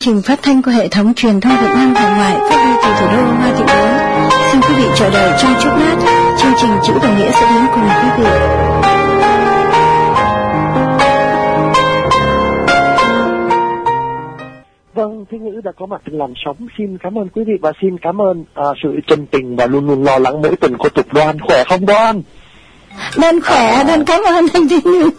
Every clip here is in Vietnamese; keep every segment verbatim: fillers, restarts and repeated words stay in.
trình phát thanh của hệ thống truyền thông Việt Nam hải ngoại phát đi từ thủ đô Hoa Thị Bốn. Xin quý vị chờ đợi trong chốc lát, chương trình Chữ và Nghĩa sẽ đến cùng quý vị. Vâng, Thế Ngữ đã có mặt làm sóng. Xin cảm ơn quý vị và xin cảm ơn à, sự chân tình và luôn luôn lo lắng mỗi tuần của Tục Đoan. Khỏe không Đoan? Đoan khỏe, à... Đoan cảm ơn anh Thế Ngữ.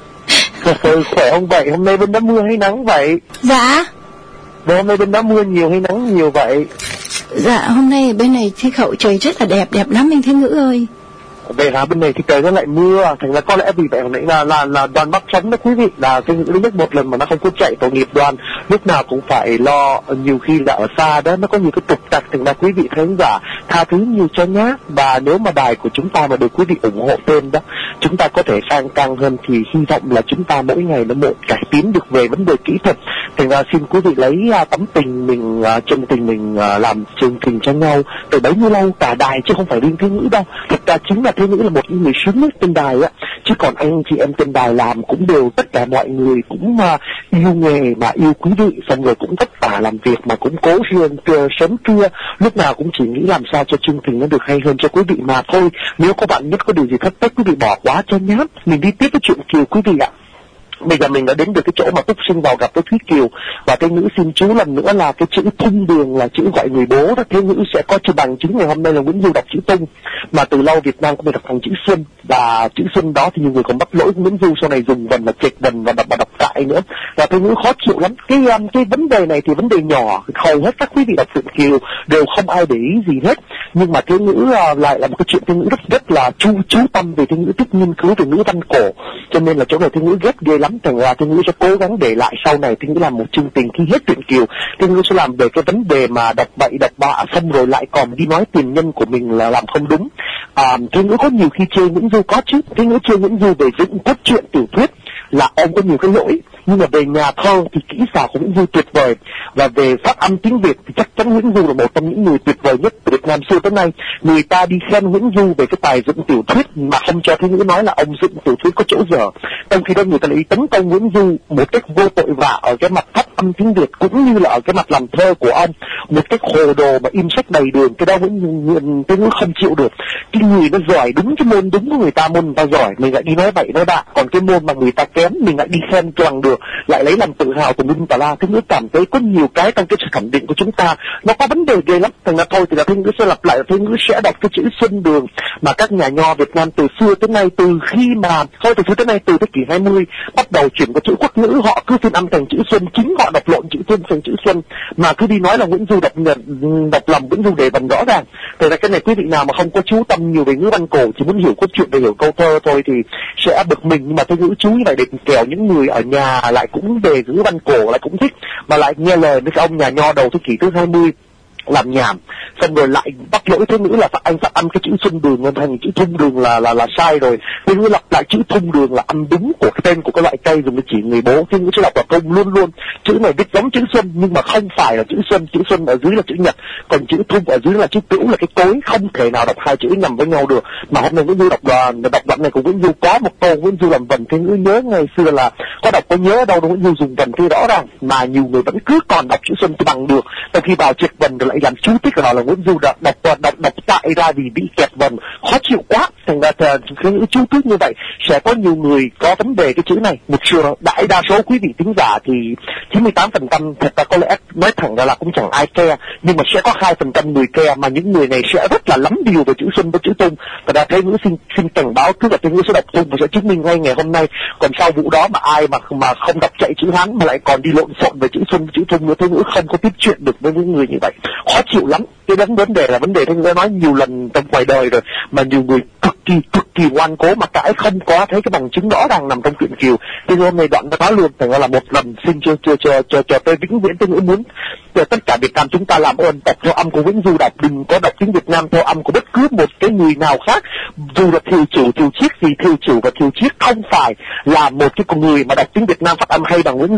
Khỏe không vậy? Hôm nay bên đó mưa hay nắng vậy? Dạ. Và hôm nay bên đó mưa nhiều hay nắng nhiều vậy? Dạ, hôm nay ở bên này khí hậu trời rất là đẹp, đẹp lắm anh Thế Ngữ ơi. Vậy hả? Bên này thì trời nó lại mưa, thành ra có lẽ vì vậy hồi nãy là là là Đoàn Bắc sống đó quý vị, là Thế Ngữ đến nước một lần mà nó không có chạy tội nghiệp Đoàn, lúc nào cũng phải lo, nhiều khi là ở xa đó nó có nhiều cái trục trặc, thành ra quý vị khán giả tha thứ nhiều cho nhé. Và nếu mà đài của chúng ta mà được quý vị ủng hộ thêm đó, chúng ta có thể khang trang hơn thì hy vọng là chúng ta mỗi ngày nó một cải tiến được về vấn đề kỹ thuật. Thành ra xin quý vị lấy uh, tấm tình mình, uh, chân tình mình uh, làm chương trình cho nhau từ bấy nhiêu lâu, cả đài chứ không phải riêng Thế Ngữ đâu. Thực ra chính là Thế Ngữ là một những người sướng nhất trên đài á, chứ còn anh chị em trên đài làm cũng đều tất cả mọi người cũng uh, yêu nghề mà yêu quý vị, xong rồi cũng vất vả làm việc mà cũng cố gắng sớm trưa, lúc nào cũng chỉ nghĩ làm sao cho chương trình nó được hay hơn cho quý vị mà thôi. Nếu có bạn nhất có điều gì thất trách quý vị bỏ quá cho nhé. Mình đi tiếp với chuyện Kiều quý vị ạ. Bây giờ mình đã đến được cái chỗ mà Túc Sinh vào gặp với Thúy Kiều, và Thế Ngữ xin chú lần nữa là cái chữ Thung Đường là chữ gọi người bố đó. Thế Ngữ sẽ có chữ bằng chứng ngày hôm nay là Nguyễn Du đọc chữ Tung, mà từ lâu Việt Nam cũng phải đọc thành chữ Xuân, và chữ Xuân đó thì nhiều người còn bắt lỗi Nguyễn Du sau này dùng vần là chệch vần và đọc và đọc cãi nữa, và Thế Ngữ khó chịu lắm. Cái um, cái vấn đề này thì vấn đề nhỏ, hầu hết các quý vị đọc truyện Kiều đều không ai để ý gì hết, nhưng mà Thế Ngữ uh, lại là một cái chuyện Thế Ngữ rất rất là chú chú tâm về. Thế Ngữ thích nghiên cứu về ngữ văn cổ, cho nên là chỗ này Thế Ngữ ghét ghê lắm. Thành ra Thế Ngữ sẽ cố gắng để lại sau này Thế Ngữ làm một chương trình khi hết truyện Kiều, Thế Ngữ sẽ làm về cái vấn đề mà đọc bậy đọc bạ xong rồi lại còn đi nói tiền nhân của mình là làm không đúng. À, Thế Ngữ có nhiều khi chê Nguyễn Du có chứ, Thế Ngữ chê Nguyễn Du về dựng cốt truyện tiểu thuyết là ông có nhiều cái lỗi, nhưng mà về nhà thơ thì kỹ xảo của Nguyễn Du tuyệt vời, và về phát âm tiếng Việt thì chắc chắn Nguyễn Du là một trong những người tuyệt vời nhất từ Việt Nam xưa tới nay. Người ta đi khen Nguyễn Du về cái tài dựng tiểu thuyết mà không cho Thế Ngữ nói là ông dựng tiểu thuyết có chỗ dở, trong khi đó người ta lại tấn công Nguyễn Du một cách vô tội vạ ở cái mặt phát âm tiếng Việt cũng như là ở cái mặt làm thơ của ông, một cách hồ đồ mà in sách đầy đường. Cái đó Nguyễn Thế Ngữ không chịu được. Cái người nó giỏi đúng cái môn đúng của người ta, môn người ta giỏi mình lại đi nói bậy nói bạ, còn cái môn mà người ta kém mình lại đi khen cho bằng được, lại lấy làm tự hào tùm lum tà la. Thế Ngữ cảm thấy có nhiều cái trong cái sự khẳng định của chúng ta nó có vấn đề ghê lắm. Thành ra thôi thì là Thế Ngữ sẽ lặp lại, là Thế Ngữ sẽ đọc cái chữ Xuân Đường mà các nhà nho Việt Nam từ xưa tới nay, từ khi mà thôi từ xưa tới nay từ thế kỷ hai mươi bắt đầu chuyển qua chữ quốc ngữ, họ cứ phiên âm thành chữ Xuân, chính họ đọc lộn chữ Xuân thành chữ Xuân, mà cứ đi nói là Nguyễn Du đọc đọc lầm Nguyễn Du để bằng rõ ràng. Thế là cái này quý vị nào mà không có chú tâm nhiều về ngữ văn cổ, chỉ muốn hiểu cốt truyện để hiểu câu thơ thôi thì sẽ bực mình. Nhưng mà Thế Ngữ chú như vậy để kẻo những người ở nhà lại cũng về ngữ văn cổ lại cũng thích, mà lại nghe lời với cái ông nhà nho đầu thế kỷ thứ hai mươi làm nhảm, xong rồi lại bắt lỗi Thế Ngữ là anh phát âm cái chữ Xuân Đường lên thành chữ Thung Đường là là là sai rồi. Thế Ngữ lặp lại chữ Thung Đường là âm đúng của cái tên của cái loại cây dùng để chỉ người bố. Thế Ngữ sẽ đọc vào công luôn luôn chữ này viết giống chữ Xuân nhưng mà không phải là chữ Xuân, chữ Xuân ở dưới là chữ Nhật, còn chữ Thung ở dưới là chữ Tửu là cái cối, không thể nào đọc hai chữ nhầm với nhau được. Mà hôm nay Nguyễn Du đọc đoạn đọc đoạn này của Nguyễn Du có một câu Nguyễn Du làm vần, Thế Ngữ nhớ ngày xưa là có đọc có nhớ đâu Nguyễn Du dùng vần thì rõ ràng, mà nhiều người vẫn cứ còn đọc chữ Xuân bằng được, sau khi vào triệt vần rồi lại làm chú thích là là Nguyễn Du đọc đọc đọc đọc, đọc tại ra vì bị kẹt vần, khó chịu quá. Thành ra cái ngữ chú thích như vậy sẽ có nhiều người có vấn đề cái chữ này. Một số đại đa số quý vị thính giả thì chín mươi tám phần trăm thật ra có lẽ nói thẳng ra là cũng chẳng ai care, nhưng mà sẽ có hai phần trăm người care, mà những người này sẽ rất là lắm điều về chữ Xuân với chữ Tung. Và đã Thế Ngữ xin xin cảnh báo cứ là Thế Ngữ sẽ đọc Tung và sẽ chứng minh ngay ngày hôm nay. Còn sau vụ đó mà ai mà mà không đọc chạy chữ Hán mà lại còn đi lộn xộn về chữ Xuân với chữ Tung nữa, Thế Ngữ không có tiếp chuyện được với những người như vậy, khó chịu lắm. Cái vấn vấn đề là vấn đề Thế Ngữ nói nhiều lần trong ngoài đời rồi, mà nhiều người cực kỳ cực kỳ ngoan cố mà cãi không có thấy cái bằng chứng rõ ràng nằm trong truyện Kiều. Thế hôm nay đoạn đã nói luôn, thành ra là một lần xin cho cho cho cho cho tôi vĩnh viễn Thế Ngữ muốn cho tất cả Việt Nam chúng ta làm ơn đọc theo âm của Nguyễn Du, đọc đừng có đọc tiếng Việt Nam theo âm của bất cứ một cái người nào khác, dù là Thiều Chủ, Thiều Chiết gì, Thiều Chủ và Thiều Chiết không phải là một cái con người mà đọc tiếng Việt Nam phát âm hay bằng Nguyễn Du.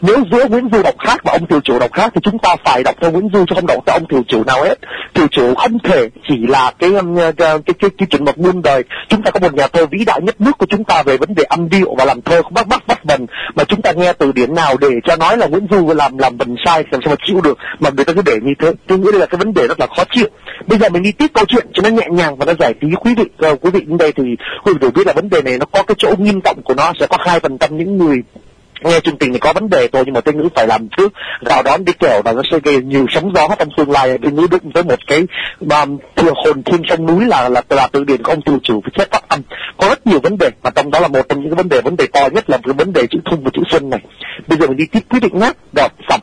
Nếu giữa Nguyễn Du đọc khác và ông Thiều Chủ đọc khác thì chúng ta phải đọc theo Nguyễn Du chứ không đọc theo ông Thiều Chủ nào hết. Thiều Chủ không thể chỉ là cái cái cái cái, cái chuẩn mực muôn đời. Chúng ta có một nhà thơ vĩ đại nhất nước của chúng ta về vấn đề âm điệu và làm thơ không bắt bắt bắt vần, mà chúng ta nghe từ điển nào để cho nói là Nguyễn Du làm làm vần sai làm sao mà chịu được, mà người ta cứ để như thế. Tôi nghĩ đây là cái vấn đề rất là khó chịu. Bây giờ mình đi tiếp câu chuyện cho nó nhẹ nhàng và nó giải trí quý vị. Uh, quý vị đến đây thì quý vị đều biết là vấn đề này nó có cái chỗ nghiêm trọng của nó, sẽ có hai phần trăm những người nghe chương trình này có vấn đề thôi, nhưng mà tôi nghĩ phải làm trước rào đón đi kẻo và nó sẽ gây nhiều sóng gió trong tương lai. Tôi nghĩ đụng với một cái um, thừa hồn thiên sông núi là là là từ điển của ông Thiều Chủ với xét phát âm có rất nhiều vấn đề, mà trong đó là một trong những cái vấn đề vấn đề to nhất là cái vấn đề chữ thung và chữ xuân này. Bây giờ mình đi tiếp quyết định nhé. Rồi xong.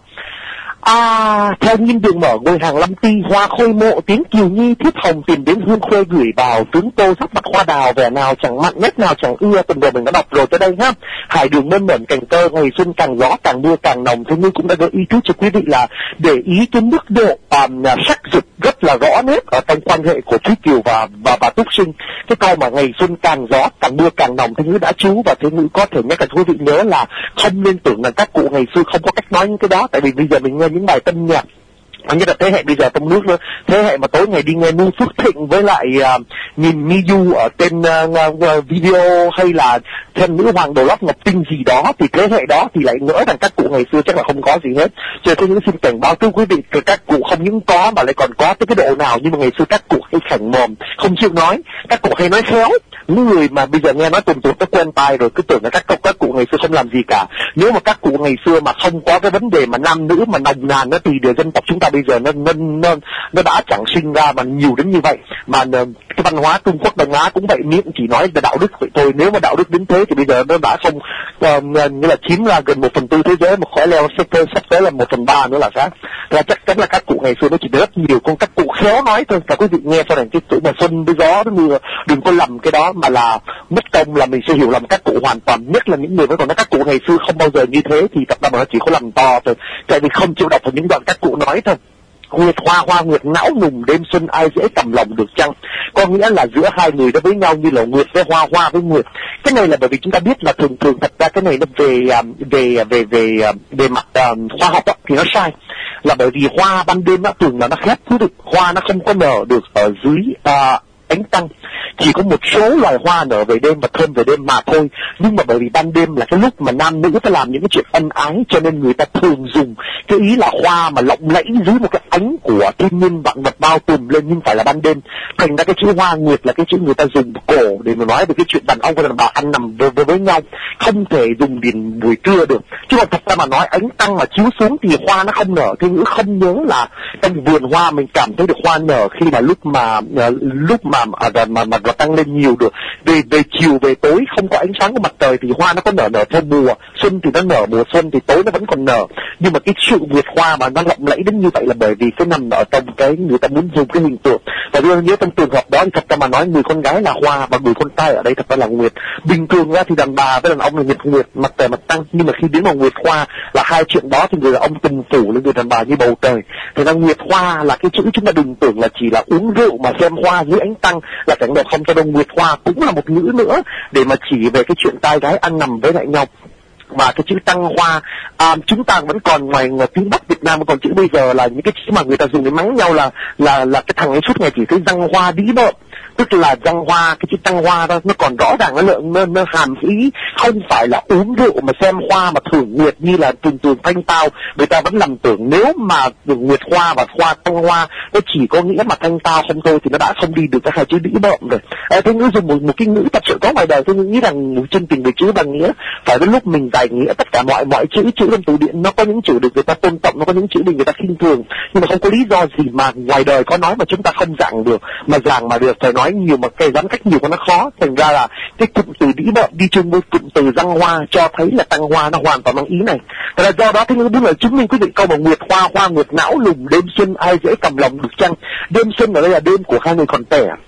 À, theo nhìn đường mở ngôi hàng Lâm Ti, hoa khôi mộ tiếng kiều nhi thiết hồng tìm đến hương khuê gửi vào, tướng tô sắc mặt hoa đào vẻ nào chẳng mặn nét nào chẳng ưa. Tuần vừa mình đã đọc rồi tới đây ha. Hải đường mơn mởn cành tơ, ngày xuân càng gió càng mưa càng nồng. Thế nhưng cũng đã gợi ý trước cho quý vị là để ý cái mức độ um, sắc dục rất là rõ nét ở trong quan hệ của Thúy Kiều và và bà Túc Sinh. Cái câu mà ngày xuân càng gió càng mưa càng nồng, thế ngữ đã chú, và thế ngữ có thể nhắc là quý vị nhớ là không nên tưởng là các cụ ngày xưa không có cách nói những cái đó, tại vì bây giờ mình nghe những bài tân nhạc, nhất là thế hệ bây giờ trong nước nữa, thế hệ mà tối ngày đi nghe Nu Phước Thịnh với lại uh, nhìn Miu ở trên uh, uh, video hay là thêm nữ hoàng Đồ Lót Ngọc Tinh gì đó, thì thế hệ đó thì lại ngỡ rằng các cụ ngày xưa chắc là không có gì hết. Cho nên tôi xin cảnh báo thưa quý vị, các cụ không những có mà lại còn có tới cái độ nào, nhưng mà ngày xưa các cụ hay khảnh mồm, không chịu nói, các cụ hay nói khéo. Những người mà bây giờ nghe nói tuần tuần nó quen tai rồi cứ tưởng là các các, các cụ ngày xưa không làm gì cả. Nếu mà các cụ ngày xưa mà không có cái vấn đề mà nam nữ mà nồng nàn nó thì điều dân tộc chúng ta bây giờ nó nó nó, nó đã chẳng sinh ra mà nhiều đến như vậy. Mà cái văn hóa Trung Quốc Đông Á cũng vậy, miệng chỉ nói về đạo đức vậy thôi. Nếu mà đạo đức đến thế thì bây giờ nó đã không uh, như là chiếm ra gần một phần tư thế giới, mà khỏi leo sắp tới sắp tới là một phần ba nữa là sao? Là chắc chắn là các cụ ngày xưa nó chỉ rất nhiều con các cụ khéo nói thôi. Cả quý vị nghe sau này cái tuổi mà xuân với gió với mưa đừng có lầm cái đó, mà là mất công là mình sẽ hiểu lầm các cụ hoàn toàn. Nhất là những người vẫn còn nói các cụ ngày xưa không bao giờ như thế thì thật ra mà nó chỉ có lầm to thôi, tại vì không chịu đọc vào những đoạn các cụ nói thôi. Nguyệt hoa hoa nguyệt não nùng đêm xuân ai dễ cầm lòng được chăng, có nghĩa là giữa hai người đó với nhau như là nguyệt với hoa, hoa với nguyệt. Cái này là bởi vì chúng ta biết là thường thường thật ra cái này nó về về về về về mặt uh, khoa học đó, thì nó sai, là bởi vì hoa ban đêm nó thường là nó khép cứ được, hoa nó không có nở được ở dưới uh, ánh trăng, chỉ có một số loài hoa nở về đêm và thơm về đêm mà thôi. Nhưng mà bởi vì ban đêm là cái lúc mà nam nữ phải làm những cái chuyện ân ái, cho nên người ta thường dùng cái ý là hoa mà lộng lẫy dưới một cái ánh của thiên nhiên vạn vật bao trùm lên, nhưng phải là ban đêm. Thành ra cái chữ hoa nguyệt là cái chữ người ta dùng cổ để mà nói về cái chuyện đàn ông và đàn bà ăn nằm với, với, với nhau, không thể dùng đến buổi trưa được. Chứ còn thật ra mà nói ánh trăng mà chiếu xuống thì hoa nó không nở. Thế ngữ không nhớ là trong vườn hoa mình cảm thấy được hoa nở khi mà lúc mà uh, lúc mà mà mà, mà nó tăng lên nhiều được. Về về chiều về tối không có ánh sáng của mặt trời thì hoa nó có nở nở theo mùa xuân, thì nó nở mùa xuân thì tối nó vẫn còn nở. Nhưng mà cái sự nguyệt hoa mà nó lộng lẫy đến như vậy là bởi vì cái nằm ở trong cái người ta muốn dùng cái hình tượng. Và đưa nhớ trong trường hợp đó thì thật ra mà nói người con gái là hoa và người con trai ở đây thật ra là nguyệt. Bình thường ra thì đàn bà với đàn ông là nhật nguyệt, mặt trời mặt trăng, nhưng mà khi đến vào nguyệt hoa là hai chuyện đó thì người đàn ông từng phủ lên người đàn bà như bầu trời. Thì ra nguyệt hoa là cái chữ chúng ta đừng tưởng là chỉ là uống rượu mà xem hoa dưới ánh trăng là cảnh đẹp không cho đâu. Nguyệt hoa cũng là một ngữ nữa để mà chỉ về cái chuyện trai gái ăn nằm với lại nhau. Và cái chữ trăng hoa à, chúng ta vẫn còn ngoài, ngoài tiếng Bắc Việt Nam còn chữ bây giờ là những cái chữ mà người ta dùng để mắng nhau là là là cái thằng ấy suốt ngày chỉ thấy răng hoa đĩ bợm, tức là răng hoa, cái chữ trăng hoa đó nó còn rõ ràng nó lượng nó, nó hàm ý không phải là uống rượu mà xem hoa mà thưởng nguyệt như là thường thường thanh tao. Người ta vẫn lầm tưởng nếu mà nguyệt hoa và hoa trăng hoa nó chỉ có nghĩa mà thanh tao không thôi thì nó đã không đi được cái hai chữ đĩ bợm rồi. À, thế ngữ dùng một, một cái ngữ thật sự có ngoài đời. Tôi nghĩ rằng một chương trình về chữ bằng nghĩa phải đến lúc mình giải nghĩa tất cả mọi mọi chữ chữ trong từ điển. Nó có những chữ được người ta tôn trọng, nó có những chữ được người ta khinh thường, nhưng mà không có lý do gì mà ngoài đời có nói mà chúng ta không giảng được, mà giảng mà được phải nói nhiều mà cái giãn cách nhiều của nó khó. Thành ra là cái cụm từ đĩ bợm đi chung với cụm từ răng hoa cho thấy là trăng hoa nó hoàn toàn mang ý này. Thế là do đó thế nhưng đúng là chứng minh quý vị câu mà nguyệt hoa hoa nguyệt não lùng đêm xuân ai dễ cầm lòng được chăng. Đêm xuân ở đây là đêm của hai người còn trẻ,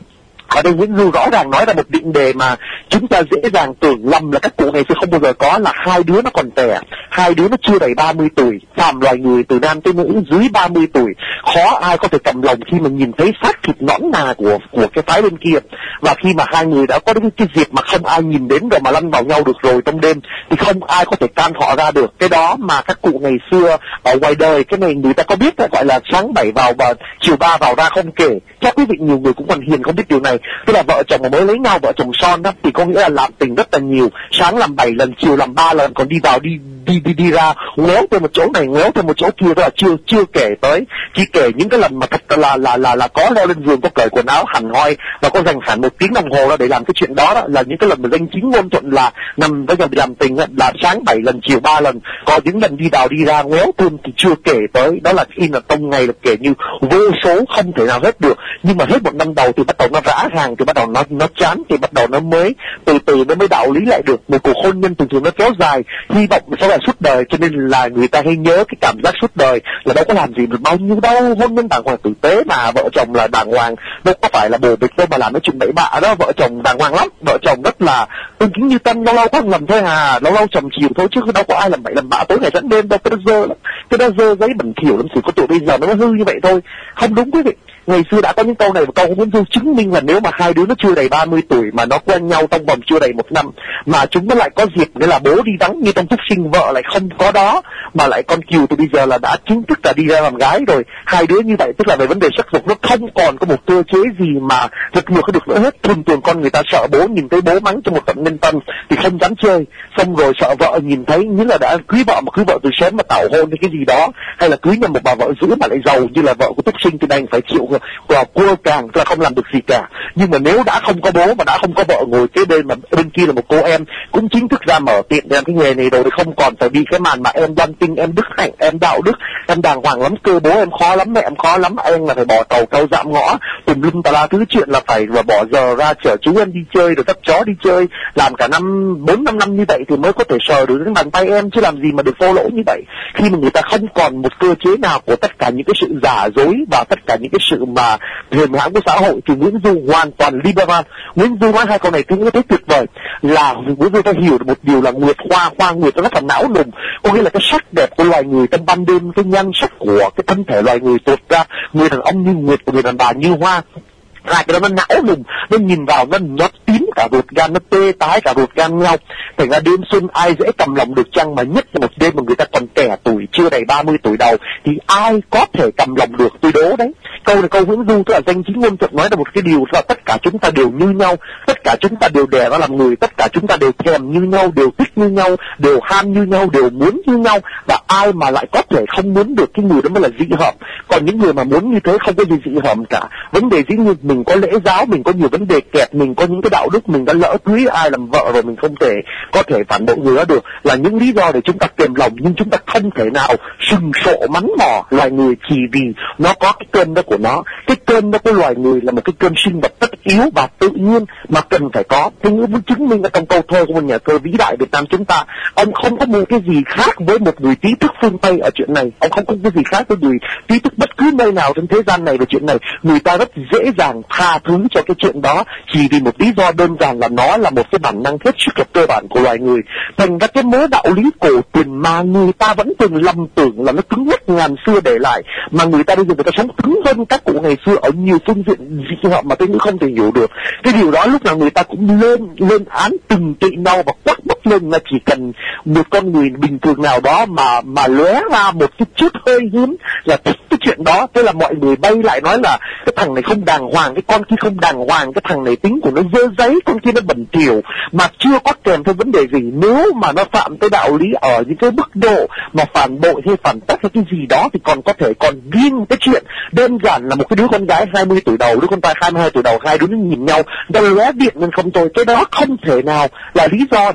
Ở đây Nguyễn Du rõ ràng nói ra một định đề mà chúng ta dễ dàng tưởng lầm là các cụ ngày xưa không bao giờ có, là hai đứa nó còn trẻ, hai đứa nó chưa đầy ba mươi tuổi, phàm loài người từ nam tới nữ dưới ba mươi tuổi khó ai có thể cầm lòng khi mà nhìn thấy xác thịt nõn nà của của cái phái bên kia. Và khi mà hai người đã có đến cái dịp mà không ai nhìn đến rồi mà lăn vào nhau được rồi trong đêm thì không ai có thể can họ ra được. Cái đó mà các cụ ngày xưa ở ngoài đời, cái này người ta có biết, gọi là sáng bảy vào và chiều ba vào ra không kể. Chắc quý vị nhiều người cũng còn hiền không biết điều này. Tức là vợ chồng mà mới lấy nhau, vợ chồng son đó, thì có nghĩa là làm tình rất là nhiều, sáng làm bảy lần, chiều làm ba lần, còn đi vào đi đi đi đi ra ngéo thêm một chỗ này ngéo thêm một chỗ kia, đó là chưa chưa kể tới, chỉ kể những cái lần mà thật là là là là có leo lên giường, có cởi quần áo hẳn hoi và có dành hẳn một tiếng đồng hồ ra để làm cái chuyện đó, đó là những cái lần mà danh chính ngôn thuận là nằm với nhau làm tình đó, là sáng bảy lần, chiều ba lần, có những lần đi vào đi ra ngéo thêm thì chưa kể tới. Đó là khi là tông ngày là kể như vô số không thể nào hết được. Nhưng mà hết một năm đầu thì bắt đầu nó rã ràng, thì bắt đầu nó nó chán, thì bắt đầu nó mới từ từ nó mới đạo lý lại được. Một cuộc hôn nhân thường thường nó kéo dài, hy vọng sẽ là suốt đời, cho nên là người ta hay nhớ cái cảm giác suốt đời là đâu có làm gì được bao nhiêu đâu. Hôn nhân đàng hoàng tử tế mà, vợ chồng là đàng hoàng, đâu có phải là bồ bịch đâu mà làm cái chuyện bậy bạ đó. Vợ chồng đàng hoàng lắm, vợ chồng rất là tương kính như tân, lâu lâu có lầm thôi à, lâu lâu chồng chiều thôi chứ đâu có ai làm bậy làm bạ tối ngày dẫn đêm đâu. Cái đó dơ lắm, cái đó dơ giấy bẩn thỉu lắm, sự có tụi bây giờ nó hư như vậy thôi, không đúng quý vị. Ngày xưa đã có những câu này và câu của Nguyễn Du chứng minh là nếu mà hai đứa nó chưa đầy ba mươi tuổi mà nó quen nhau trong vòng chưa đầy một năm mà chúng nó lại có dịp, nghĩa là bố đi vắng như trong Phúc Sinh, vợ lại không có đó, mà lại con Kiều từ bây giờ là đã chính thức là đi ra làm gái rồi, hai đứa như vậy tức là về vấn đề sắc dục nó không còn có một cơ chế gì mà giật ngược được nữa hết. Thường thường con người ta sợ bố nhìn thấy bố mắng cho một trận nhân tân thì không dám chơi, xong rồi sợ vợ nhìn thấy, như là đã cưới vợ mà cưới vợ từ sớm mà tảo hôn hay cái gì đó, hay là cưới nhầm một bà vợ dữ mà lại giàu như là vợ của Phúc Sinh thì đành phải chịu và cua càng, tức là không làm được gì cả. Nhưng mà nếu đã không có bố mà đã không có vợ ngồi kế bên, mà bên kia là một cô em cũng chính thức ra mở tiệm để làm cái nghề này rồi, thì không còn phải bị cái màn mà em đoan tinh, em đức hạnh, em đạo đức, em đàng hoàng lắm cơ, bố em khó lắm, mẹ em khó lắm, em là phải bỏ tàu câu dạm ngõ tùm lum tà la thứ chuyện, là phải và bỏ giờ ra chở chú em đi chơi rồi dắt chó đi chơi, làm cả năm bốn năm năm như vậy thì mới có thể sờ được cái bàn tay em, chứ làm gì mà được phô lỗ như vậy. Khi mà người ta không còn một cơ chế nào của tất cả những cái sự giả dối và tất cả những cái sự mà hềm hãm của xã hội, thì Nguyễn Du hoàn toàn liberal. Nguyễn Du nói hai câu này tôi thấy tuyệt vời, là Nguyễn Du ta hiểu được một điều là nguyệt hoa, hoa nguyệt nó rất là não nùng, có nghĩa là cái sắc đẹp của loài người trong ban đêm, cái nhan sắc của cái thân thể loài người tột ra, người đàn ông như nguyệt và người đàn bà như hoa. Hai cái đó nó não nùng, nó nhìn vào nó nhót tím cả ruột gan, nó tê tái cả ruột gan nhau. Thành ra đêm xuân ai dễ cầm lòng được chăng, mà nhất là một đêm mà người ta còn trẻ tuổi, chưa đầy ba mươi tuổi đầu thì ai có thể cầm lòng được, tôi đố đấy. Câu này câu Nguyễn Du tức là danh chính ngôn thuận nói là một cái điều là tất cả chúng ta đều như nhau, tất cả chúng ta đều đẻ ra làm người, tất cả chúng ta đều thèm như nhau, đều thích như nhau, đều ham như nhau, đều muốn như nhau, và ai mà lại có thể không muốn được cái người đó mới là dị hợm. Còn những người mà muốn như thế không có gì dị hợm cả. Vấn đề dĩ nhiên mình có lễ giáo, mình có nhiều vấn đề kẹt, mình có những cái đạo đức, mình đã lỡ cưới ai làm vợ rồi, mình không thể có thể phản bội người đó được, là những lý do để chúng ta kiềm lòng. Nhưng chúng ta không thể nào sừng sộ mắn mò loài người chỉ vì nó có cái cơn đó của nó. Cái cơn đó của loài người là một cái cơn sinh vật tất yếu và tự nhiên mà cần phải có. Thế nhưng muốn chứng minh ở trong câu thơ của một nhà thơ vĩ đại Việt Nam chúng ta, ông không có một cái gì khác với một người trí thức phương Tây ở chuyện này, ông không có cái gì khác với người trí thức bất cứ nơi nào trên thế gian này về chuyện này. Người ta rất dễ dàng tha thứ cho cái chuyện đó chỉ vì một lý do đơn giản là nó là một cái bản năng hết sức là cơ bản của loài người. Thành ra cái mớ đạo lý cổ truyền mà người ta vẫn từng lầm tưởng là nó cứng nhắc ngàn xưa để lại, mà người ta bây giờ người ta sống cứng hơn các cụ ngày xưa ở nhiều phương diện dị hợm mà tôi cũng không thể hiểu được. Cái điều đó lúc nào người ta cũng lên lên án từng tị nhau và quắc bốc lên là chỉ cần một con người bình thường nào đó mà mà lóe ra một cái chút hơi hiếm là thích cái chuyện đó, thế là mọi người bay lại nói là cái thằng này không đàng hoàng, cái con kia không đàng hoàng, cái thằng này tính của nó dơ giấy, con kia nó bẩn thỉu, mà chưa có kèm theo vấn đề gì. Nếu mà nó phạm tới đạo lý ở những cái mức độ mà phản bội hay phản tác hay cái gì đó thì còn có thể còn riêng cái chuyện đơn giản là một cái đứa con gái hai mươi tuổi đầu, đứa con trai hai mươi hai tuổi đầu, hai đứa nó nhìn nhau nó lóe điện nên không thôi, cái đó không thể nào là lý do để mắng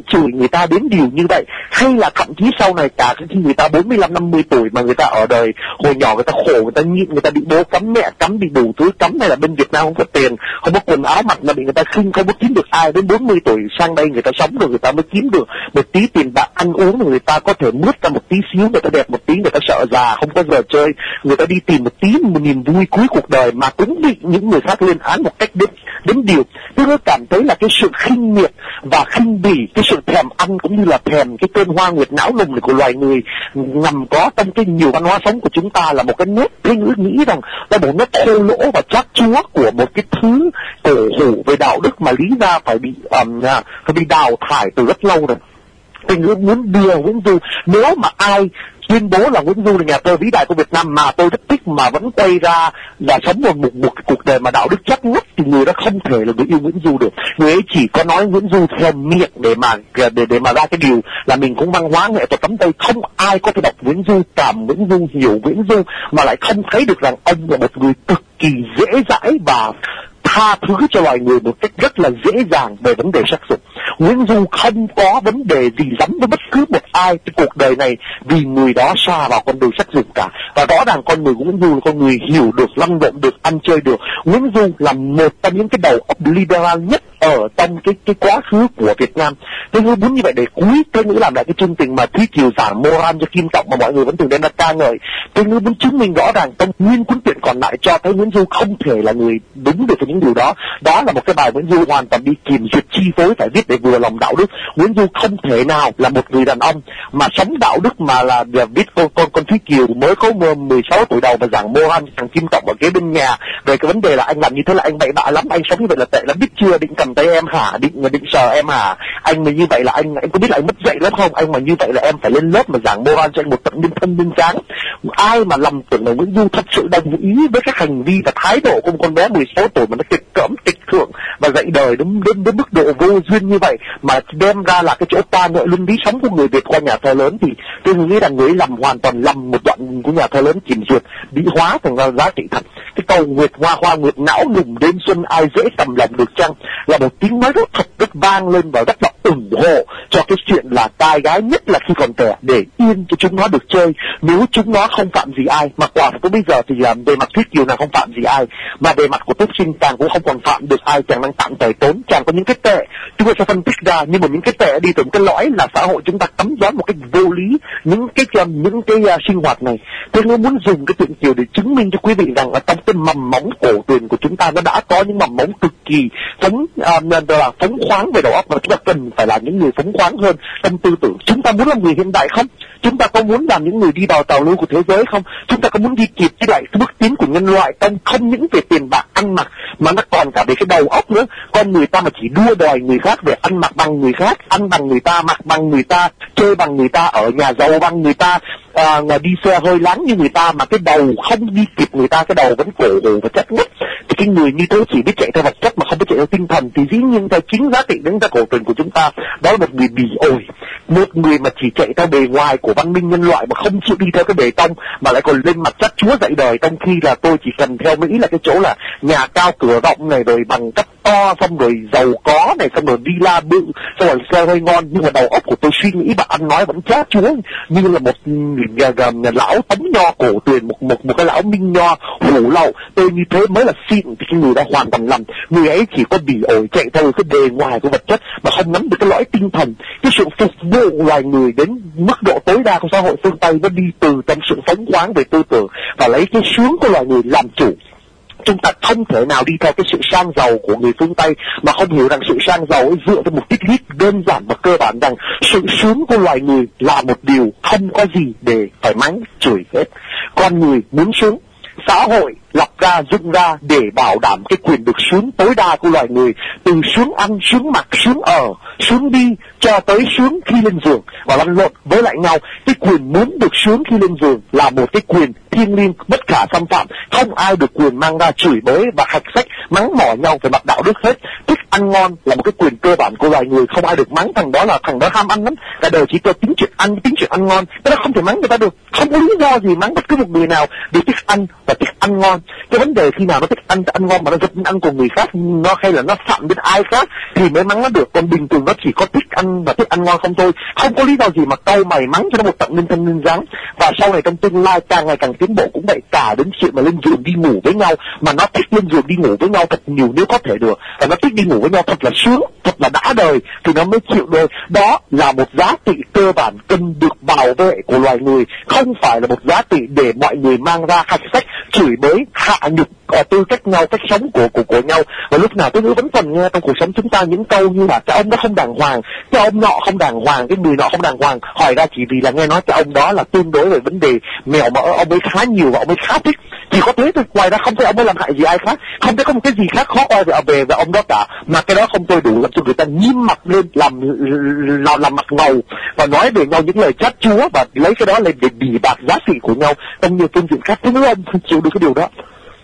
chửi người ta đến điều như vậy, hay là thậm chí sau này cả khi người ta bốn mươi lăm năm mươi tuổi mà người ta ở đời hồi nhỏ người ta khổ, người ta nhịn, người ta bị bố cấm, mẹ cấm, bị đủ thứ cấm, hay là bên Việt Nam không có tiền, không có quần áo mặc là bị người ta khinh, không có kiếm được ai, đến bốn mươi tuổi sang đây người ta sống rồi người ta mới kiếm được một tí tiền bạc ăn uống, rồi người ta có thể mướt ra một tí xíu, người ta đẹp một tí, người ta sợ già không có giờ chơi, người ta đi tìm một tí một niềm vui cuối cuộc đời mà cũng bị những người khác lên án một cách đến đến điều. Tôi cảm thấy là cái sự khinh miệt và khinh bỉ, cái sự thèm ăn cũng như là thèm cái cơn hoa nguyệt não nùng này của loài người nằm có trong cái nhiều văn hóa sống của chúng ta, là một cái nét cái ngữ nghĩ rằng là một nét thô lỗ và chát chúa của một cái thứ cổ hủ về đạo đức mà lý ra phải bị um, phải bị đào thải từ rất lâu rồi. Tôi muốn đưa Nguyễn Du, nếu mà ai tuyên bố là Nguyễn Du là nhà thơ vĩ đại của Việt Nam mà tôi rất thích mà vẫn quay ra là sống một, một, một cuộc đời mà đạo đức chắc nhất, thì người đó không thể là người yêu Nguyễn Du được. Người ấy chỉ có nói Nguyễn Du theo miệng để mà để để mà ra cái điều là mình cũng văn hóa nghệ thuật cấm tây. Không ai có thể đọc Nguyễn Du, cảm Nguyễn Du, hiểu Nguyễn Du mà lại không thấy được rằng ông là một người cực kỳ dễ dãi và tha thứ cho loài người một cách rất là dễ dàng về vấn đề sắc dục. Nguyễn Du không có vấn đề gì lắm với bất cứ một ai trên cuộc đời này vì người đó sa vào con đường sắc dục cả. Và rõ ràng con người của Nguyễn Du là con người hiểu được, lăn lộn được, ăn chơi được. Nguyễn Du là một trong những cái đầu óc liberal nhất ở trong cái cái quá khứ của Việt Nam. Tôi muốn như vậy để cuối tôi nghĩ làm lại cái chương trình mà Thúy Kiều giảng moral cho Kim Trọng mà mọi người vẫn thường đem ra ca ngợi. Tôi muốn chứng minh rõ ràng trong nguyên cuốn truyện còn lại cho thấy Nguyễn Du không thể là người đúng được với những điều đó. Đó là một cái bài Nguyễn Du hoàn toàn bị kiềm duyệt chi phối, phải viết để vừa lòng đạo đức. Nguyễn Du không thể nào là một người đàn ông mà sống đạo đức mà là viết con con con Thúy Kiều mới có mười sáu tuổi đầu mà giảng moral thằng Kim Trọng ở kế bên nhà về cái vấn đề là anh làm như thế là anh bậy bạ lắm, anh sống như vậy là tệ lắm, biết chưa, định cầm tay em hả, định định sờ em hả, anh mà như vậy là anh em có biết là anh mất dạy lắm không, anh mà như vậy là em phải lên lớp mà giảng moral cho anh một tận minh thân minh tráng. Ai mà lầm tưởng là Nguyễn Du thật sự đồng ý với các hành vi và thái độ của một con bé mười sáu tuổi mà nó kịch cỡm kịch thượng và dạy đời đến, đến đến mức độ vô duyên như vậy mà đem ra là cái chỗ ta nội luân lý sống của người Việt qua nhà thơ lớn, thì tôi nghĩ là người ấy lầm, hoàn toàn lầm một đoạn của nhà thơ lớn kiểm duyệt bị hóa thành ra giá trị thật. Cái câu nguyệt hoa hoa nguyệt não nùng đêm xuân ai dễ cầm lòng được chăng là một tiếng nói rất thật, rất vang lên và rất là ủng hộ cho cái chuyện là trai gái nhất là khi còn trẻ để yên cho chúng nó được chơi, nếu chúng nó không phạm gì ai. Mà quả tới bây giờ thì làm về mặt Thúy Kiều nào không phạm gì ai, mà về mặt của Túc Sinh chàng cũng không còn phạm được ai, chàng đang tạm thời tốn, chàng có những cái tệ chúng ta sẽ phân tích ra, nhưng mà những cái tệ đi từ cái lõi là xã hội chúng ta cấm đoán một cách vô lý những cái những cái uh, sinh hoạt này. Tôi muốn dùng cái truyện Kiều để chứng minh cho quý vị rằng ở trong cái mầm móng cổ truyền của chúng ta nó đã có những mầm móng cực kỳ phóng uh, là phóng khoáng về đầu óc, mà chúng ta cần phải là những người phóng khoáng hơn trong tư tưởng. Chúng ta muốn làm người hiện đại không? Chúng ta có muốn làm những người đi vào tàu lưu của thế giới không? Chúng ta có muốn đi kịp với lại cái bước tiến của nhân loại không? Không những về tiền bạc ăn mặc mà nó còn cả về cái đầu óc nữa. Con người ta mà chỉ đua đòi người khác về ăn mặc bằng người khác, ăn bằng người ta, mặc bằng người ta, chơi bằng người ta, ở nhà giàu bằng người ta, à, đi xe hơi láng như người ta, mà cái đầu không đi kịp người ta, cái đầu vẫn cổ hồ và chất ngất, thì cái người như thế chỉ biết chạy theo vật chất mà không biết chạy theo tinh thần, thì dĩ nhiên theo chính giá trị đến ra cổ truyền của chúng ta đó là một người bỉ ổi, một người mà chỉ chạy theo bề ngoài của văn minh nhân loại mà không chịu đi theo cái bề trong, mà lại còn lên mặt chất chúa dạy đời, trong khi là tôi chỉ cần theo Mỹ là cái chỗ là nhà cao cửa rộng này, rồi bằng cấp to, xong rồi giàu có này, xong rồi đi la bự, xong rồi xe hơi ngon, nhưng mà đầu óc của tôi suy nghĩ và ăn nói vẫn chát chúa như là một nhà, nhà, nhà lão tấm nho cổ truyền, một một một cái lão minh nho hủ lậu. Tôi như thế mới là xịn, thì cái người đó hoàn toàn lầm. Người ấy chỉ có bỉ ổi chạy theo cái bề ngoài của vật chất mà không nắm được cái lõi tinh thần. Cái sự phục vụ loài người đến mức độ tối đa của xã hội phương Tây nó đi từ trong sự phóng khoáng về tư tưởng và lấy cái sướng của loài người làm chủ. Chúng ta không thể nào đi theo cái sự sang giàu của người phương Tây mà không hiểu rằng sự sang giàu ấy dựa trên một tích lũy đơn giản và cơ bản rằng sự sướng của loài người là một điều không có gì để phải mắng chửi hết. Con người muốn sướng, xã hội lập ra dựng ra để bảo đảm cái quyền được sướng tối đa của loài người, từ sướng ăn, sướng mặc, sướng ở, sướng đi cho tới sướng khi lên giường và lăn lộn với lại nhau. Cái quyền muốn được sướng khi lên giường là một cái quyền thiêng liêng bất khả xâm phạm, không ai được quyền mang ra chửi bới và hạch sách mắng mỏ nhau về mặt đạo đức hết. Thích ăn ngon là một cái quyền cơ bản của loài người, không ai được mắng thằng đó là thằng đó ham ăn lắm, cả đời chỉ có tính chuyện ăn, tính chuyện ăn ngon, cái đó không thể mắng người ta được, không có lý do gì mắng bất cứ một người nào vì thích ăn và thích ăn ngon. Cái vấn đề khi nào nó thích ăn ăn ngon mà nó giật ăn của người khác, nó hay là nó phạm đến ai khác thì mới mắng nó được. Còn bình thường nó chỉ có thích ăn và thích ăn ngon không thôi, không có lý do gì mà cau mày mắng cho nó một tận nhân thân nhân dáng. Và sau này trong tương lai càng ngày càng tiến bộ cũng vậy, cả đến chuyện mà lên giường đi ngủ với nhau, mà nó thích lên giường đi ngủ với nhau thật nhiều nếu có thể được, và nó thích đi ngủ với nhau thật là sướng, thật là đã đời thì nó mới chịu được. Đó là một giá trị cơ bản cần được bảo vệ của loài người, không phải là một giá trị để mọi người mang ra hạch sách chửi bới hạ nhục ở tư cách nhau, cách sống của của của nhau. Và lúc nào tôi ngữ vẫn còn nghe trong cuộc sống chúng ta những câu như là cái ông đó không đàng hoàng, cái ông nọ không đàng hoàng, cái người nọ không đàng hoàng, hỏi ra chỉ vì là nghe nói cái ông đó là tương đối về vấn đề mèo mỡ, ông ấy khá nhiều và ông ấy khá thích, chỉ có thế thôi. Ngoài ra không thấy ông ấy làm hại gì ai khác, không thấy có một cái gì khác khó coi về về về ông đó cả. Mà cái đó không tôi đủ làm cho người ta nghiêm mặt lên, làm làm làm mặt ngầu và nói về nhau những lời chát chúa và lấy cái đó lên để bỉ bạc giá trị của nhau trong nhiều phương diện khác. Thế nếu ông không chịu được cái điều đó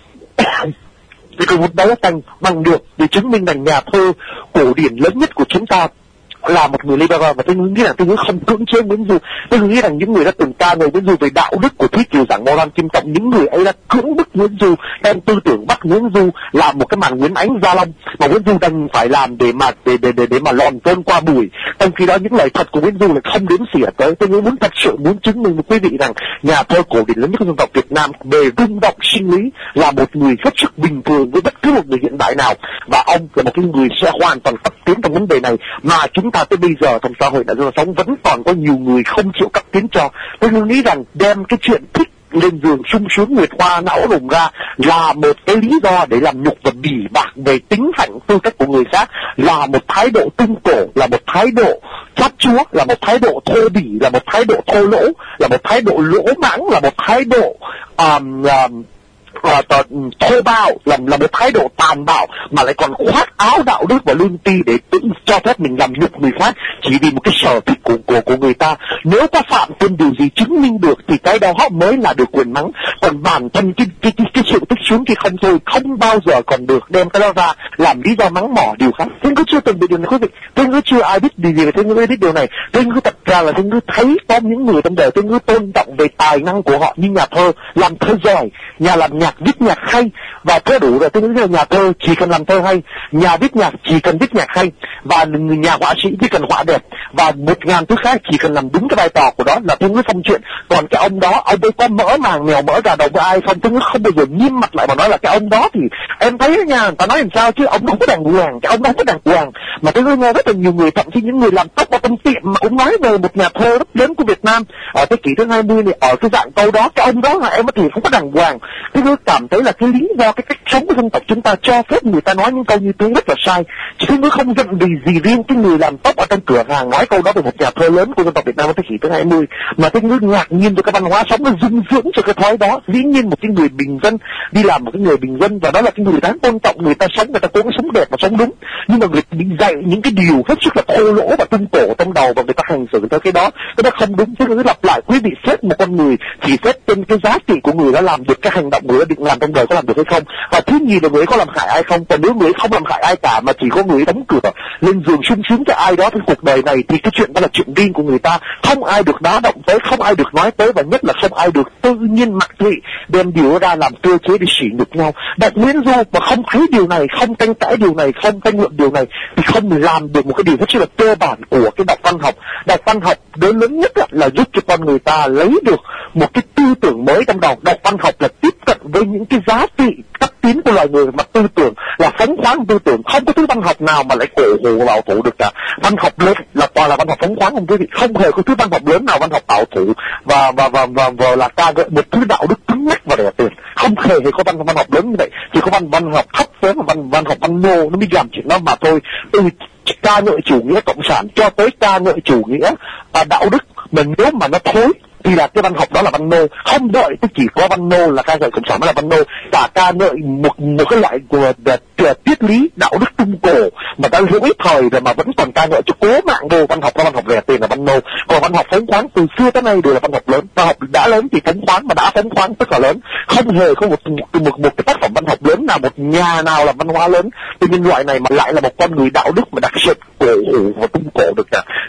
thì cần một đấu tranh bằng được để chứng minh rằng nhà thơ cổ điển lớn nhất của chúng ta là một người liberal. Và tôi nghĩ là tôi nghĩ không cưỡng chế Nguyễn Du. Tôi nghĩ rằng những người đã từng ca ngợi Nguyễn Du về đạo đức của thuyết kiều giảng moral kim trọng, những người ấy đã cưỡng bức Nguyễn Du, đem tư tưởng bắt Nguyễn Du làm một cái màn Nguyễn Ánh Gia Long mà Nguyễn Du đang phải làm để mà để để để, để mà lòn cơn qua bụi. Trong khi đó những lời thật của Nguyễn Du lại không đến xỉa tới. Tôi nghĩ muốn thật sự muốn chứng minh với quý vị rằng nhà thơ cổ điển lớn nhất của dân tộc Việt Nam về rung động sinh lý là một người hết sức bình thường với bất cứ một người hiện đại nào, và ông là một cái người sẽ hoàn toàn cấp tiến trong vấn đề này mà chúng ta tới bây giờ trong xã hội đã sống vẫn còn có nhiều người không chịu cấp tiến cho. Tôi nghĩ rằng đem cái chuyện thích lên giường sung sướng nguyệt hoa não rùng ra là một cái lý do để làm nhục và bỉ bạc về tính hạnh tư cách của người khác, là một thái độ tung cổ, là một thái độ chát chúa, là một thái độ thô bỉ, là một thái độ thô lỗ, là một thái độ lỗ mãng, là một thái độ um, um, Uh, thô bạo, là, là một thái độ tàn bạo, mà lại còn khoác áo đạo đức và lương tri để tự cho phép mình làm nhục người khác chỉ vì một cái sở thích của của của người ta. Nếu có phạm thêm điều gì chứng minh được thì cái đó mới là được quyền mắng. Còn bản thân cái cái cái, cái sự tích xuống thì không thôi, không bao giờ còn được đem cái đó ra làm lý do mắng mỏ điều khác. Tôi cứ chưa từng bị điều này quý vị, tôi cứ chưa ai biết gì về tôi cứ biết điều này. Tôi cứ thật ra là tôi cứ thấy có những người trong đời tôi cứ tôn trọng về tài năng của họ, như nhà thơ làm thơ giỏi, nhà làm nhạc viết nhạc hay và thơ đủ rồi. Tôi nghĩ là nhà thơ chỉ cần làm thơ hay, nhà viết nhạc chỉ cần viết nhạc hay, và nhà họa sĩ chỉ cần họa đẹp, và một ngàn thứ khác chỉ cần làm đúng cái vai trò của đó là tôi nghĩ xong chuyện. Còn cái ông đó, ông ấy có mỡ màng mèo mỡ gà đầu với ai không, tôi nghĩ không bao giờ nghiêm mặt lại mà nói là cái ông đó thì em thấy đó nha, người ta nói làm sao chứ ông đó không có đàng hoàng, cái ông đó không có đàng hoàng. Mà tôi nghe rất là nhiều người, thậm chí những người làm tóc ở trong tiệm mà cũng nói về một nhà thơ rất lớn của Việt Nam ở thế kỷ thứ hai mươi này, ở cái dạng câu đó, cái ông đó là em thì không có đàng hoàng. Tôi cảm thấy là cái lý do, cái cách sống của dân tộc chúng ta cho phép người ta nói những câu như thế rất là sai. Chứ nó không giận vì gì riêng cái người làm tóc ở trong cửa hàng nói câu đó về một nhà thơ lớn của dân tộc Việt Nam ở thế kỷ thứ hai mươi, mà tôi cứ ngạc nhiên về cái văn hóa sống nó dinh dưỡng cho cái thói đó. Dĩ nhiên một cái người bình dân đi làm một cái người bình dân, và đó là cái người đáng tôn trọng, người ta sống, người ta cố gắng sống đẹp và sống đúng, nhưng mà người ta bị dạy những cái điều hết sức là thô lỗ và tung cổ trong đầu và người ta hành xử theo cái đó, cái đó không đúng. Chứ cứ lặp lại quý vị xét một con người chỉ xét trên cái giá trị của người đã làm được, cái hành động người đã định làm trong đời có làm được hay không, và thứ nhì là người ấy có làm hại ai không. Còn nếu người ấy không làm hại ai cả mà chỉ có người ấy đóng cửa lên giường sung sướng cho ai đó trong cuộc đời này thì cái chuyện đó là chuyện riêng của người ta, không ai được đá động tới, không ai được nói tới, và nhất là không ai được tự nhiên mặc thị đem điều ra làm cơ chế để sỉ nhục nhau. Đại Nguyễn Du mà không thấy điều này, không tranh cãi điều này, không tranh luận điều này thì không làm được một cái điều rất là cơ bản của cái đọc văn học. Đọc văn học đến lớn nhất là giúp cho con người ta lấy được một cái tư tưởng mới trong đầu. Đọc văn học là tiếp cận với những cái giá trị cấp tiến của loài người mặt tư tưởng, là phóng khoáng tư tưởng. Không có thứ văn học nào mà lại cổ hủ bảo thủ được cả. Văn học lớn là toàn là văn học phóng khoáng, không quý vị, không hề có thứ văn học lớn nào văn học bảo thủ và và và và, và là ca ngợi một thứ đạo đức cứng nhắc và rẻ tiền. Không hề hề có văn văn học lớn như vậy. Chỉ có văn văn học thấp kém và văn văn học văn nô nó mới làm chuyện đó mà thôi. Từ ca ngợi chủ nghĩa cộng sản cho tới ca ngợi chủ nghĩa à, đạo đức, mình nếu mà nó thối thì là cái văn học đó là văn nô. Không đợi tôi chỉ có văn nô là ca ngợi cộng sản mới là văn nô, cả ca ngợi một một cái loại của triết lý đạo đức trung cổ mà ta hiểu ít thời rồi mà vẫn còn ca ngợi cho cố mạng vô văn học, là văn học rẻ tiền là văn nô. Còn văn học phóng khoáng từ xưa tới nay đều là văn học lớn. Văn học đã lớn thì phóng khoáng, mà đã phóng khoáng tức là lớn. Không hề có một một, một, một cái tác phẩm văn học lớn nào, một nhà nào là văn hóa lớn. Tuy nhiên loại này mà lại là một con người đạo đức mà đặc sự cổ hủ và tung cổ được cả.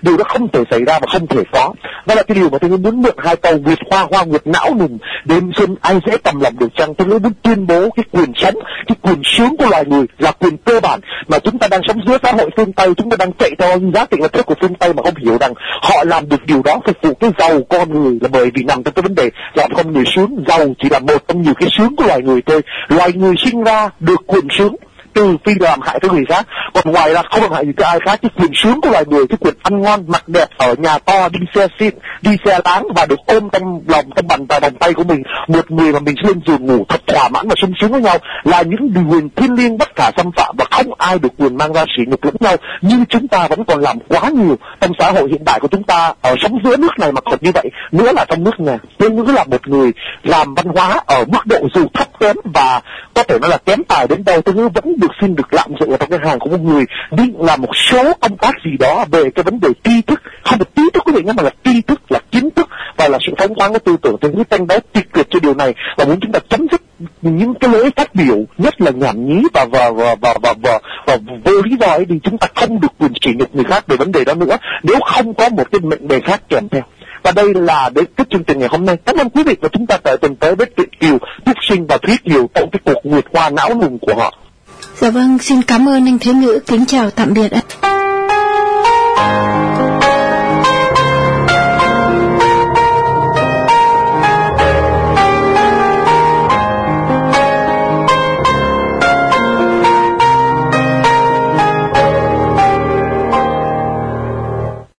điều đó không thể xảy ra và không thể có. Đó là cái điều mà tôi muốn mượn hai câu Nguyệt Hoa Hoa Nguyệt não nùng đêm xuân ai dễ tầm lòng được chăng. Tôi muốn tuyên bố cái quyền sống, cái quyền sướng của loài người là quyền cơ bản mà chúng ta đang sống dưới xã hội phương Tây. Chúng ta đang chạy theo giá trị vật chất của phương Tây mà không hiểu rằng họ làm được điều đó phục vụ cái giàu con người, là bởi vì nằm trong cái vấn đề làm con người sướng. Giàu chỉ là một trong nhiều cái sướng của loài người thôi. Loài người sinh ra được quyền sướng từ phi làm hại cho người khác, còn ngoài ra không làm hại gì cho ai khác. Cái quyền sướng của loài người, cái quyền ăn ngon mặc đẹp, ở nhà to, đi xe xịn, đi xe láng và được ôm trong lòng, trong bàn tay vòng tay của mình một người mà mình sẽ lên giường ngủ thật thỏa mãn và sung sướng với nhau, là những điều quyền thiêng liêng bất khả xâm phạm và không ai được quyền mang ra sỉ nhục lẫn nhau. Nhưng chúng ta vẫn còn làm quá nhiều trong xã hội hiện đại của chúng ta, ở sống giữa nước này mà còn như vậy nữa là trong nước nhà. Tôi nghĩ là một người làm văn hóa ở mức độ dù thấp kém và có thể nói là kém tài đến đâu, tôi nghĩ vẫn được xin được lạm dụng ở trong cái hàng của một người định làm một số công tác gì đó về cái vấn đề tri thức, không phải trí thức quý vị nhé, mà là tri thức, là kiến thức và là sự phóng khoáng của tư tưởng. Tôi nghĩ tranh đấu tuyệt tuyệt cho điều này và muốn chúng ta chấm dứt những cái lễ phát biểu nhất là nhảm nhí và và và và và, và, và vô lý do ấy, thì chúng ta không được quyền chỉ nhục người khác về vấn đề đó nữa nếu không có một cái mệnh đề khác kèm theo. Và đây là đến cái chương trình ngày hôm nay. Cảm ơn quý vị và chúng ta tới tuần tới với Truyện Kiều, Trúc Sinh và Thúy Kiều trong cái cuộc Nguyệt Hoa não nùng của họ. Dạ vâng, xin cảm ơn anh Thế Ngữ, kính chào tạm biệt ạ.